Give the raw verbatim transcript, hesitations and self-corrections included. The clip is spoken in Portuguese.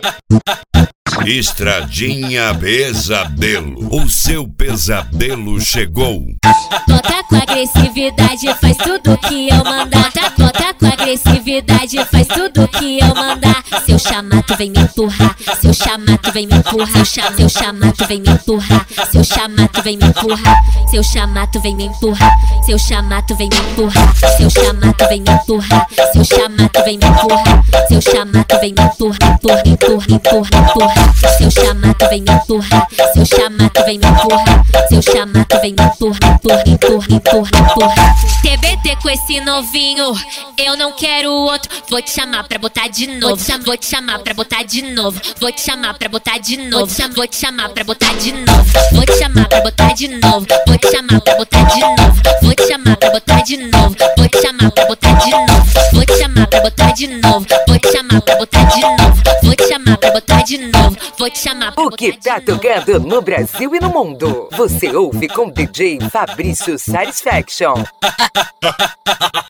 Estradinha Pesadelo, o seu pesadelo chegou. Bota com agressividade, faz tudo que eu mandar. Bota, bota com agressividade, faz tudo que eu mandar. Seu chamato vem me empurrar, seu chamato vem me empurrar. Seu chamato vem me empurrar, seu chamato vem me empurrar. Seu chamato vem me empurrar, seu chamato vem me empurrar. Seu chamato vem me empurrar, seu chamato vem me empurrar. Seu chamato vem me empurrar, empurra, empurra, empurra, empurra. Seu chamato vem me empurrar, seu chamato vem me empurrar. Seu chamato vem me empurrar, empurra, empurra, empurra, empurra. T B T com esse novinho, eu não quero outro. Vou te chamar pra botar de novo. Vou te chamar pra botar de novo. Vou te chamar pra botar de novo. Vou te chamar pra botar de novo. Vou te chamar pra botar de novo. Vou te chamar pra botar de novo. Vou te chamar pra botar de novo. Vou te chamar pra botar de novo. Vou te chamar pra botar de novo. Vou te chamar pra botar de novo. Vou te chamar pra botar de novo. Vou te chamar pra O que tá tocando no Brasil e no mundo, você ouve com D J Fabrício Satisfaction.